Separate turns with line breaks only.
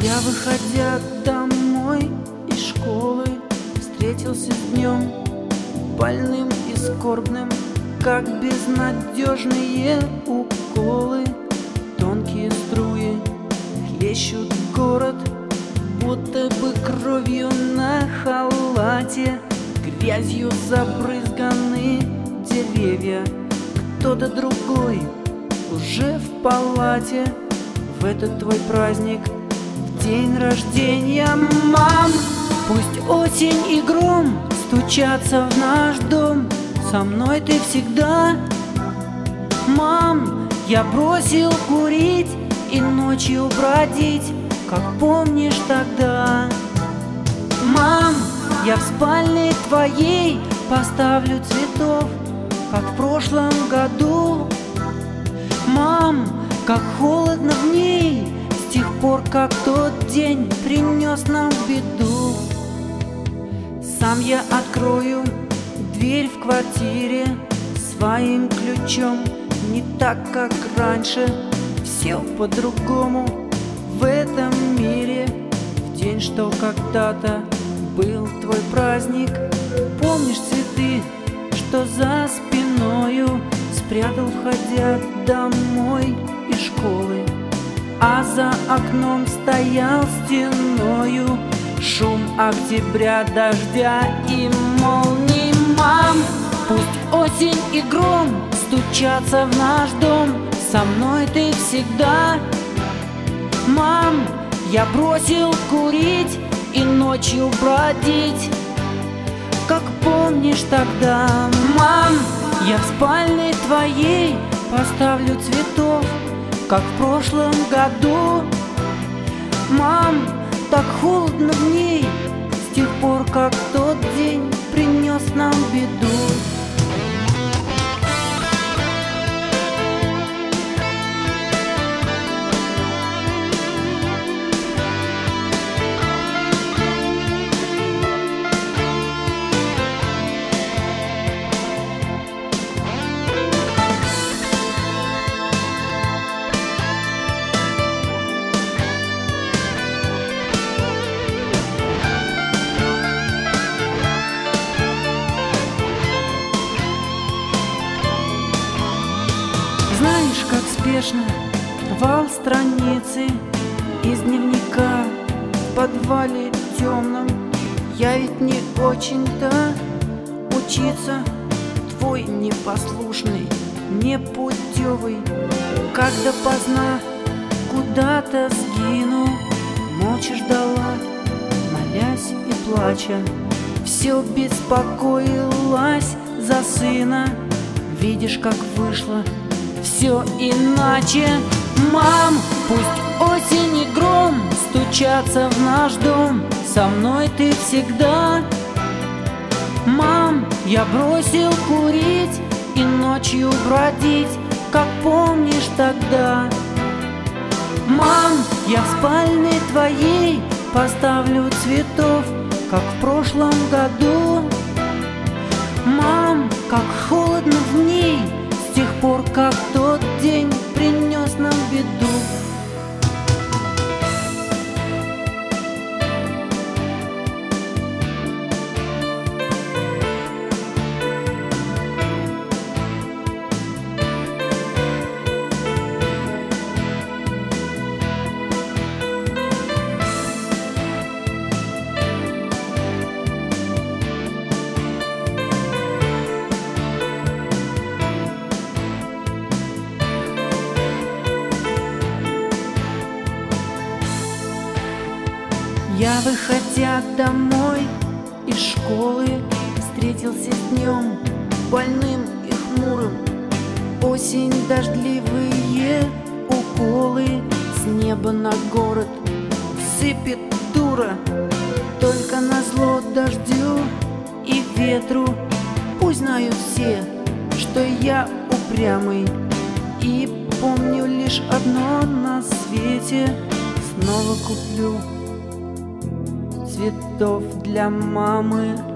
Я, выходя домой из школы, встретился с днем больным и скорбным, как безнадежные уколы. Тонкие струи хлещут город, будто бы кровью на халате. Грязью забрызганы деревья, кто-то другой уже в палате. В этот твой праздник, в день рождения, мам, пусть осень и гром стучатся в наш дом, со мной ты всегда. Мам, я бросил курить и ночью бродить, как помнишь тогда. Мам, я в спальне твоей поставлю цветов, как в прошлом году. Мам, как холодно в ней с тех пор, как тот день принес нам беду. Сам я открою дверь в квартире своим ключом, не так, как раньше, все по-другому в этом мире. В день, что когда-то был твой праздник, помнишь цветы, что за спиною спрятал, входя домой из школы, а за окном стоял стеною шум октября, дождя и молний. Мам, пусть осень и гром стучатся в наш дом, со мной ты всегда. Мам, я бросил курить и ночью бродить, как помнишь тогда. Мам, я в спальне твоей поставлю цветов, как в прошлом году. Мам, так холодно в ней с тех пор, как тот день принес нам беду. Знаешь, как спешно рвал страницы из дневника в подвале темном. Я ведь не очень-то учиться, твой непослушный, непутевый, как допоздна куда-то сгину. Молча ждала, молясь и плача, все беспокоилась за сына. Видишь, как вышло все иначе. Мам, пусть осень и гром стучатся в наш дом, со мной ты всегда. Мам, я бросил курить и ночью бродить, как помнишь тогда. Мам, я в спальне твоей поставлю цветов, как в прошлом году. Мам, как холодно в ней с тех пор, как тот день принес нам беду. Я, выходя домой из школы, встретился с днем больным и хмурым. Осень, дождливые уколы, с неба на город сыпет дура. Только назло дождю и ветру пусть знают все, что я упрямый, и помню лишь одно на свете: снова куплю цветов для мамы.